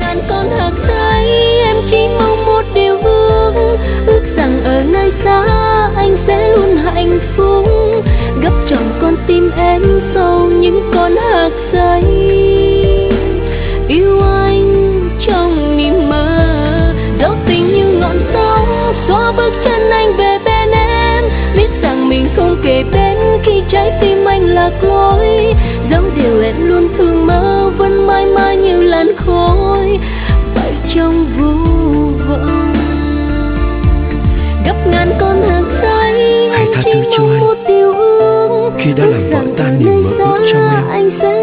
ngàn con hạc giấy, em chỉ mong một điều ước rằng ở nơi xa anh sẽ luôn hạnh phúc, gấp trọn con tim em sau những con hạc giấy. Yêu anh trong niềm mơ, dẫu tình như ngọn sóng xóa bước chân anh về bên em, biết rằng mình không kề bên khi trái tim anh lạc lối, dẫu điều em luôn thương mơ vẫn mãi mãi như làn khói bay trong vô vọng. Gấp ngàn con hạc giấy, hãy anh tha chỉ thứ cho mong anh một điều ước khi đã làm vỡ tan niềm mơ ước trong em. anh sẽ